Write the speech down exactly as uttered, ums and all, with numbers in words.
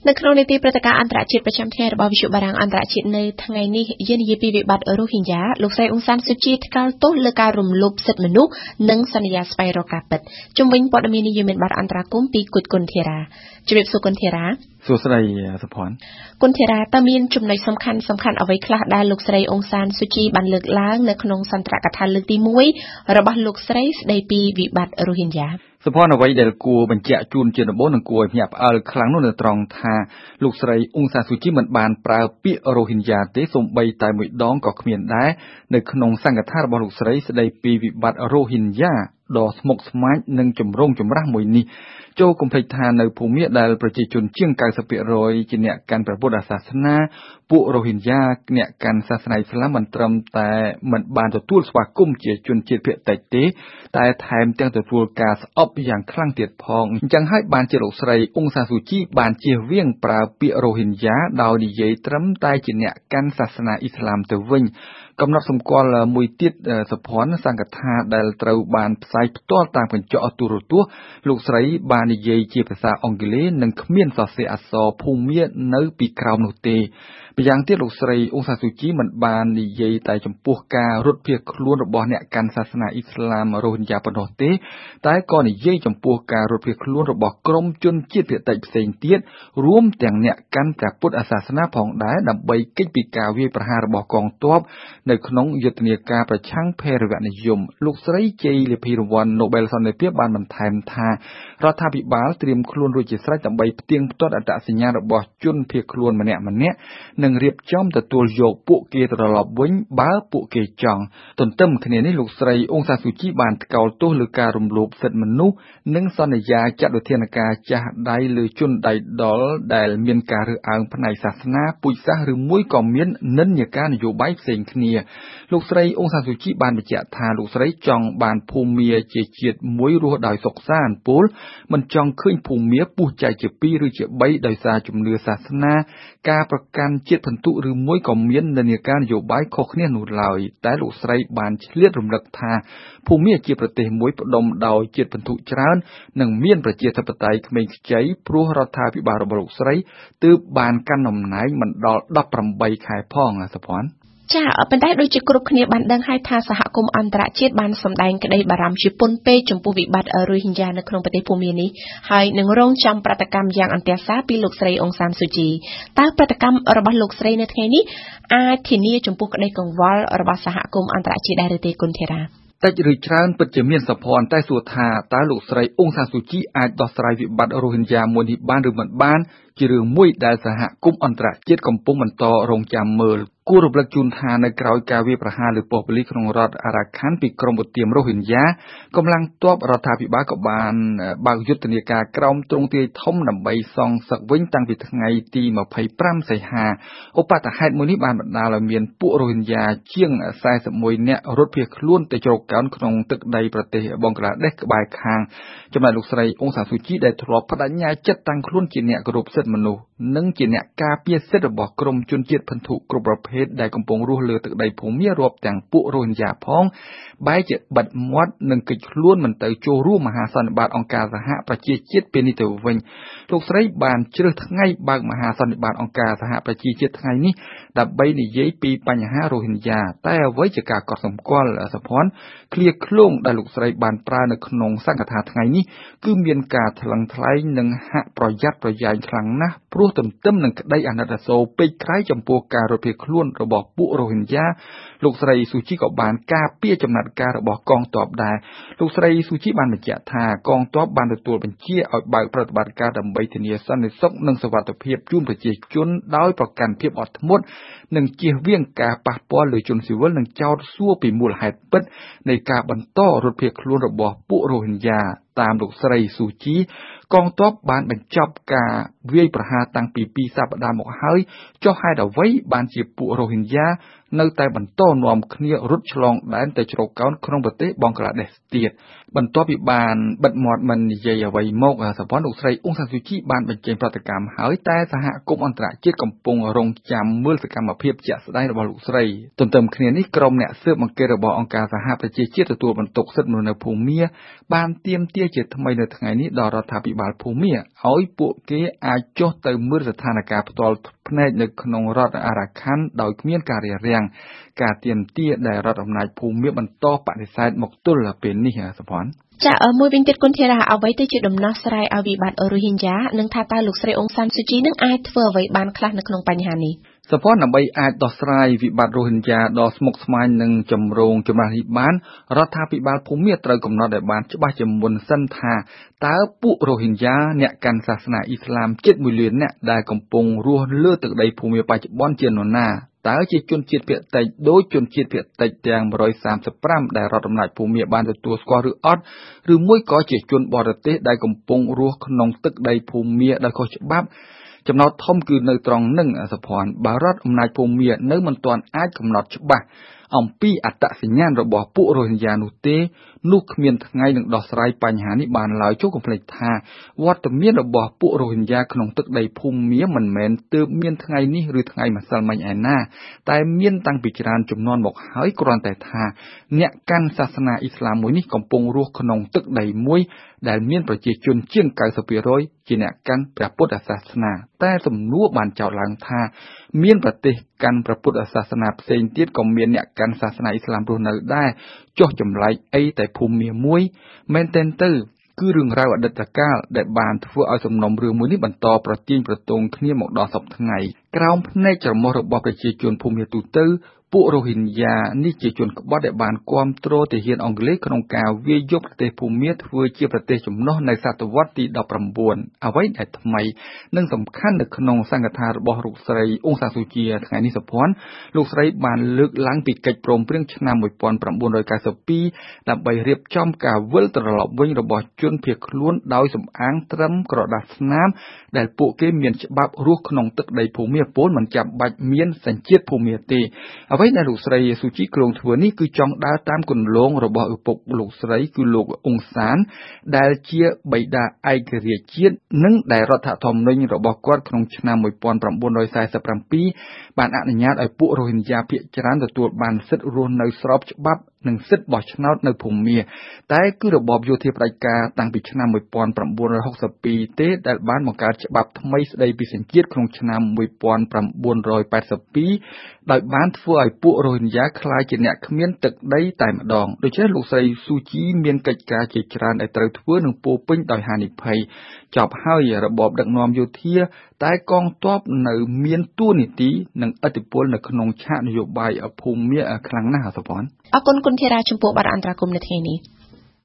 នៅក្នុងនីតិព្រឹត្តិការណ៍អន្តរជាតិប្រចាំថ្ងៃរបស់វិទ្យុបារាំងអន្តរជាតិនៅថ្ងៃនេះយើងនិយាយពីវិបត្តិរ៉ូហិញយ៉ាលោកស្រីអ៊ុងសានស៊ូជីថ្កោលទោសលើការរំលោភសិទ្ធិមនុស្សនិងសន្យាស្វែងរកការពិតជំវិញព័ត៌មាននេះយើងមានបាត់អន្តរាគមពីគុតគុនធារាជំរាបសួរគុនធារាសួស្តីសុភ័ណ្ឌគុនធារាតើមានចំណុចសំខាន់សំខាន់អ្វីខ្លះដែលលោកស្រីអ៊ុងសានស៊ូជីបានលើកឡើងនៅក្នុងសន្ទរកថាលើកទីមួយរបស់លោកស្រីស្ដីពីវិបត្តិរ៉ូហិញយ៉ាសុភ័ណ្ឌអ្វីដែលគួរបញ្ជាក់ជូនជាដំបូងនិងគួរឲ្យភ្ញាក់ផ្អើលខ្លាំងនោះនៅត្រង់ថាលោកស្រីអ៊ុងសានស៊ូជីមិនបានប្រើពាក្យរ៉ូហិញយ៉ាទេសូម្បីតែមួយដងក៏គ្មានដែរនៅក្នុងសង្កត់ថារបស់លោកស្រីស្ដីពីវិបត្តិរ៉ូហិញយ៉ាដ៏ស្មុគស្មាញនិងចម្រូងចម្រាសមួយនេះចូលកុំភ្លេចថានៅភូមិដែលប្រជាជនជាង 九十ភាគរយ ជាអ្នកកាន់ព្រះពុទ្ធសាសនាពួករ៉ូហិញយ៉ាអ្នកកាន់សាសនាអ៊ីស្លាមមិនត្រឹមតែមិនបានទទួលស្វាគមន៍ជាជនជាតិភាគតិចទេតែថែមទាំងទទួលការស្អប់យ៉ាងខ្លាំងទៀតផងអញ្ចឹងហើយបានជាលោកស្រីអ៊ុងសានស៊ូជីបានជៀសវាងប្រើពាក្យរ៉ូហិញយ៉ាដោយនិយាយត្រឹមតែជាអ្នកកាន់សាសនាអ៊ីស្លាមទៅវិញកំណត់សម្គាល់មួយទៀតសុភ័ណ្ឌសង្កត់ថាដែលត្រូវបានផ្សាយផ្ទាល់តាមកញ្ចក់ទូរទស្សន៍លោកស្រីបាននិយាយជាភាសាអង់គ្លេសនិងគ្មានសរសេរអក្សរភូមានៅពីក្រោមនោះទេម្យ៉ាងទៀតលោកស្រីអ៊ុងសានស៊ូជីមិនបាននិយាយតែចំពោះការរត់ភៀសខ្លួនរបស់អ្នកកាន់សាសនាអ៊ីស្លាមរ៉ូហិញយ៉ាប៉ុណ្ណោះទេតែក៏និយាយចំពោះការរត់ភៀសខ្លួនរបស់ក្រុមជនជាតិភាគតិចផ្សេងទៀតរួមទាំងអ្នកកាន់ព្រះពុទ្ធសាសនាផងដែរដើម្បីគេចពីការវាយប្រហាររបស់កងទ័ពនៅក្នុងយុទ្ធនាការប្រឆាំងភេរវនិយមលោកស្រីជ័យលាភីរង្វាន់ Nobel សន្តិភាពបានបន្ថែមថារដ្ឋាភិបាលត្រៀមខ្លួនរួចជាស្រេចដើម្បីផ្ទៀងផ្ទាត់អត្តសញ្ញាណរបស់ជនភៀសខ្លួនម្នាក់ម្នាក់និងរៀបចំទទួលយកពួកគេត្រឡប់វិញបើពួកគេចង់ទន្ទឹមគ្នានេះលោកស្រីអ៊ុងសានស៊ូជីបានថ្កោលទោសលើការរំលោភសិទ្ធិមនុស្សនិងសន្យាចាត់វិធានការចាស់ដៃលើជនដៃដល់ដែលមានការរើសអើងផ្នែកសាសនាពូជសាសន៍ឬមួយក៏មាននិន្នាការនយោបាយផ្សេងគ្នាលោកស្រីអ៊ុងសានស៊ូជីបានបញ្ជាក់ថាលោកស្រីចង់បានភូមាជាជាតិមួយរស់ដោយសុខសាន្តពលមិនចង់ឃើញភូមាពុះចែកជាពីរឬជាបីដោយសារជំនឿសាសនាការប្រកាន់ជាតិពិន្ទុឬមួយក៏មាននិន្នាការនយោបាយខុសគ្នានោះឡើយតែលោកស្រីបានឆ្លៀតរំលឹកថាភូមាជាប្រទេសមួយផ្ដុំដោយជាតិពិន្ទុច្រើននិងមានប្រជាធិបតេយ្យក្មេងខ្ចីព្រោះរដ្ឋាភិបាលរបស់លោកស្រីទើបបានកាន់តំណែងមិនដល់ដប់ប្រាំបីខែផងសុភ័ណ្ឌចាប៉ុន្តែដូចជាគ្រប់គ្នាបានដឹងហើយថាសហគមន៍អន្តរជាតិបានសម្ដែងក្តីបារម្ភជាពន់ពេកចំពោះវិបត្តិរ៉ូហិញយ៉ានៅក្នុងប្រទេសភូមានេះហើយនឹងរងចាំប្រតិកម្មយ៉ាងអន្ទះសារពីលោកស្រីអ៊ុងសានស៊ូជីតើប្រតិកម្មរបស់លោកស្រីនៅថ្ងៃនេះអាចធានាចំពោះក្តីកង្វល់របស់សហគមន៍អន្តរជាតិដែរឬទេគុណធារាតិចឬច្រើនពិតជាមានសុភ័ណ្ឌតែសួរថាតើលោកស្រីអ៊ុងសានស៊ូជីអាចដោះស្រាយវិបត្តិរ៉ូហិញយ៉ាមួយនេះបានឬមិនបានជារឿងមួយដែលសហគមន៍អន្តរជាតិកំពុងបន្តរងចាំមើលគួររំលឹកជូនថានៅក្រៅការវាយប្រហារលើប៉ុស្តិ៍ប៉ូលីសក្នុងរដ្ឋអារ៉ាខាន់ពីក្រុមឧទាមរ៉ូហិញយ៉ាកម្លាំងទ័ពរដ្ឋាភិបាលក៏បានបើកយុទ្ធនាការក្រោមទ្រង់ទ្រាយធំដើម្បីសងសឹកវិញតាំងពីថ្ងៃទីម្ភៃប្រាំសីហាឧបតហេតុមួយនេះបានបណ្ដាលឲ្យមានពួករ៉ូហិញយ៉ាជាងសែសិបមួយនាក់រត់ភៀសខ្លួនទៅជ្រកកោនក្នុងទឹកដីប្រទេសបង់ក្លាដេសក្បែរខាងចំណែកលោកស្រីអ៊ុងសានស៊ូជីដែលធ្លាប់បដិញ្ញាចិត្តតាំងខ្លួនជាអ្នកគោរពសិទ្ធិមនុស្សនិងជាអ្នកការពារសិទ្ធិរបស់ក្រុមជនជាតិពិន្ទុគ្រប់ប្រភេទដែលកំពុងរស់លើទឹកដីភូមារាប់ទាំងពួករ៉ូហិញយ៉ាផងបែរជាបិទមាត់និងគេចខ្លួនមិនទៅចូលរួមមហាសន្និបាតអង្គការសហប្រជាជាតិពេលនេះទៅវិញលោកស្រីបានជ្រើសថ្ងៃបើកមហាសន្និបាតអង្គការសហប្រជាជាតិថ្ងៃនេះដើម្បីនិយាយពីបញ្ហារ៉ូហិញយ៉ាតែអ្វីជាការកត់សម្គាល់សុភ័ណ្ឌឃ្លាឃ្លោងដែលលោកស្រីបានប្រើនៅក្នុងសង្កត់ថាថ្ងៃនេះគឺមានការថ្លឹងថ្លែងនិងហាក់ប្រយ័ត្នប្រយែងខ្លាំងណាស់ព្រោះទន្ទឹមនឹងក្តីអាណិតអាសូរពេកក្រៃចំពោះការរត់ភៀសខ្លួនរបស់ពួករ៉ូហិញយ៉ាលោកស្រីស៊ូជីក៏បានការពារចំណាត់ការរបស់កងទ័ពដែរលោកស្រីស៊ូជីបានបញ្ជាក់ថាកងទ័ពបានទទួលបញ្ជាឲ្យបើកប្រតិបត្តិការដើម្បីធានាសន្តិសុខនិងសុវត្ថិភាពជូនប្រជាជនដោយប្រកាន់ភាពអត់ធ្មត់និងជៀសវាងការប៉ះពាល់លើជនស៊ីវិលនិងចោទសួរពីមូលហេតុពិតនៃការបន្តរត់ភៀសខ្លួនរបស់ពួករ៉ូហិញយ៉ាតាមលោកស្រីស៊ូជីកងទ័ពបានបញ្ចប់ការវាយប្រហារតាំងពីពីរសប្តាហ៍មកហើយចុះហេតុអ្វីបានជាពួករ៉ូហិញយ៉ានៅតែបន្តនាំគ្នារត់ឆ្លងដែនទៅជ្រកកោនក្នុងប្រទេសបង់ក្លាដេសទៀតបន្ទាប់ពីបានបិទមាត់មិននិយាយអ្វីមកសព្វលោកស្រីអ៊ុងសានស៊ូជីបានបញ្ចេញប្រតិកម្មហើយតែសហគមន៍អន្តរជាតិកំពុងរងចាំមើលសកម្មភាពជាក់ស្ដែងរបស់លោកស្រីទន្ទឹមគ្នានេះក្រុមអ្នកស៊ើបអង្កេតរបស់អង្គការសហប្រជាជាតិទទួលបន្ទុកសិទ្ធិមនុស្សនៅភូមាបានទាមទារជាថ្មីនៅថ្ងៃនេះដល់រដ្ឋាភិបាលភូមាឲ្យពួកគេអាចចុះទៅមើលស្ថានភាពផ្ទាល់ភ្នែកនៅក្នុងរដ្ឋអារ៉ាខណ្ឌដោយគ្មានការរារាំងការទាមទារដែលរដ្ឋអំណាចភូមាបន្តបដិសេធមកទល់ពេលនេះសុផាន់ចាអមួយវិញទៀតគុណធារាអ្វីទៅជាដំណោះស្រាយឲ្យវិបត្តិរូហិញយ៉ានិងថាតើលោកស្រីអ៊ុងសានស៊ូជីនឹងអាចធ្វើអ្វីបានខ្លះនៅក្នុងបញ្ហានេះសពតដើម្បីអាចដោះស្រាយវិបត្តិរូហិញយ៉ាដ៏ស្មុគស្មាញនិងចម្រូងចម្រាសនេះបានរដ្ឋាភិបាលភូមាត្រូវកំណត់ឲ្យបានច្បាស់ជាមុនសិនថាតើពួករូហិញយ៉ាអ្នកកាន់សាសនាអ៊ីស្លាមជិតមួយលានអ្នកដែលកំពុងរស់លើទឹកដីភូមាបច្ចុប្បន្នជានរណាតើជាជនជាតិភាគតិចដូចជនជាតិភាគតិចទាំងone hundred thirty-fiveដែលរដ្ឋអំណាចភូមាបានទទួលស្គាល់ឬអត់ឬមួយក៏ជាជនបរទេសដែលកំពុងរស់ក្នុងទឹកដីភូមាដោយខុសច្បាប់ចំណោទធំគឺនៅត្រង់នឹងសុភ័ណ្ឌបើរដ្ឋអំណាចភូមានៅមិនទាន់អាចកំណត់ច្បាស់អំពីអត្តសញ្ញាណរបស់ពួករូហិញយ៉ានោះទេនោះគ្មានថ្ងៃនឹងដោះស្រាយបញ្ហានេះបានឡើយចូលកុំភ្លេចថាវត្តមានរបស់ពួករូហិញយ៉ាក្នុងទឹកដីភូមាមិនមែនទើបមានថ្ងៃនេះឬថ្ងៃម្សិលមិញឯណាតែមានតាំងពីច្រើនជំនាន់មកហើយគ្រាន់តែថាអ្នកកាន់សាសនាអ៊ីស្លាមមួយនេះកំពុងរស់ក្នុងទឹកដីមួយដែលមានប្រជាជនជាងninety percentជាអ្នកកាន់ព្រះពុទ្ធសាសនាតែសំណួរបានចោទឡើងថាមានប្រទេសកាន់ព្រះពុទ្ធសាសនាផ្សេងទៀតក៏មានអ្នកកាន់សាសនាអ៊ីស្លាមរស់នៅដែរចុះចម្លែកអីតែភូមាមួយមែនទែនទៅគឺរឿងរ៉ាវអតីតកាលដែលបានធ្វើឲ្យសំណុំរឿងមួយនេះបន្តប្រទាញប្រទងគ្នាមកដល់សព្វថ្ងៃក្រោមភ្នែកច្រមុះរបស់ប្រជាជនភូមាទូទៅពួករូហិញយ៉ានេះជាជនក្បត់ដែលបានគាំទ្រទាហានអង់គ្លេសក្នុងការវាយយកប្រទេសភូមាធ្វើជាប្រទេសចំណុះនៅសតវត្សទីnineteenអ្វីដែលថ្មីនិងសំខាន់នៅក្នុងសង្កថារបស់លោកស្រីអ៊ុងសានស៊ូជីថ្ងៃនេះសុភ័ណ្ឌលោកស្រីបានលើកឡើងពីកិច្ចព្រមព្រៀងឆ្នាំnineteen ninety-twoដើម្បីរៀបចំការវិលត្រឡប់វិញរបស់ជនភៀសខ្លួនដោយសំអាងត្រឹមក្រដាសស្នាមដែលពួកគេមានច្បាប់រស់ក្នុងទឹកដីភូមាពលមិនចាំបាច់មានសញ្ជាតិភូមាទេអ្វីដែលលោកស្រីស៊ូជីគ្រងធ្វើនេះគឺចង់ដើរតាមគន្លងរបស់ឪពុកលោកស្រីគឺលោកអ៊ុងសានដែលជាបិតាឯករាជ្យជាតិនិងដែលរដ្ឋធម្មនុញ្ញរបស់គាត់ក្នុងឆ្នាំnineteen forty-sevenបានអនុញ្ញាតឲ្យពួករូហិញយ៉ាភាគច្រើនទទួលបានសិទ្ធិរស់នៅស្របច្បាប់និងសិទ្ធិបោះឆ្នោតនៅភូមាតែគឺរបបយោធាផ្ដាច់ការតាំងពីឆ្នាំnineteen sixty-twoទេដែលបានបង្កើតច្បាប់ថ្មីស្ដីពីសញ្ជាតិក្នុងឆ្នាំnineteen eighty-twoដោយបានធ្វើឲ្យពួករូហិញយ៉ាក្លាយជាអ្នកគ្មានទឹកដីតែម្ដងដូច្នេះលោកស្រីស៊ូជីមានកិច្ចការជាច្រើនដែលត្រូវធ្វើនិងពោពេញដោយហានិភ័យចប់ហើយរបបដឹកនាំយោធាតែកងទ័ពនៅមានតួនាទីនិងឥទ្ធិពលនៅក្នុងឆាកនយោបាយភូមាខ្លាំងណាស់សុភ័ណ្ឌអរគុណគុណធារាចំពោះបទអន្តរាគមន៍នៅថ្ងៃនេះ